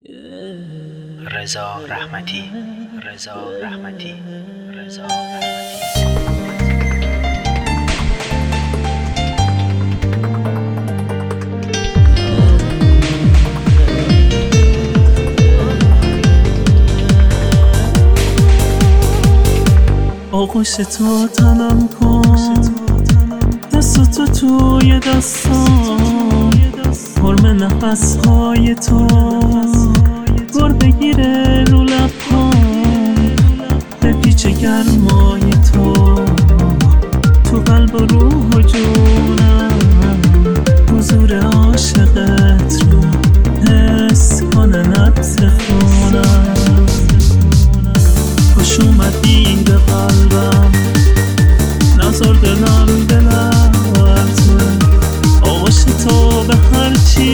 رضا رحمتی. آغوش تو تنم کن، دست تو توی دستم، حرم نفس های تو بر بگیره رو لبام، به پیچ گرمای تو قلب و روح و جونم، حضور عاشقت رو حس کنه نبض خونم. خوش اومدی به قلبم، نزار دلم بلرزه، آغوش تو به هرچی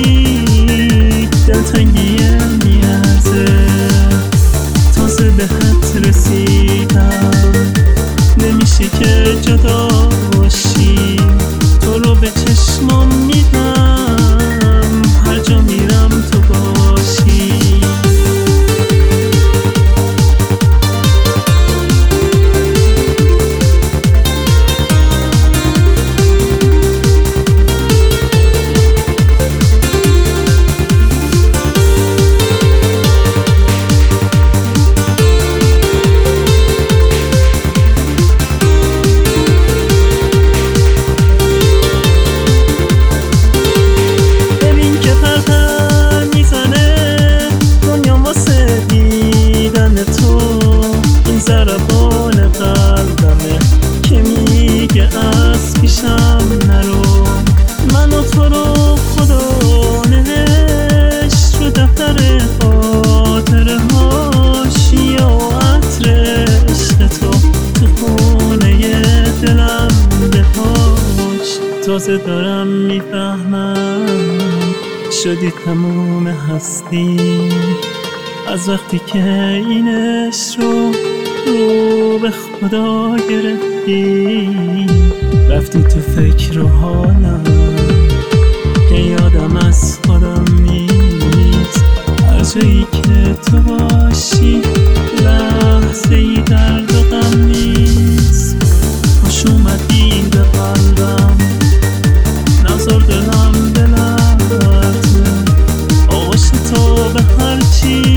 دلتنگیه میارزه. تازه بهت رسیدم، نمیشه که جدا باشی، تو رو به چشمام میدم، هر جا میرم تو باشی. ضربان قلبمه که میگه از پیشم نرو، من و تو رو خدا نوشت رو دفتر خاطره هاشی و عطر عشق تو خونه دلم بپاش. تازه دارم میفهمم شدی تموم هستی، از وقتی که این عشق رو به خدا گرفتی، رفتی تو فکر و حالم که یادم از خودم نیست. هر جایی که تو باشی لحظه ای درد و غم نیست. خوش اومدی به قلبم، نزار دلم بلرزه، آغوش تو به هرچی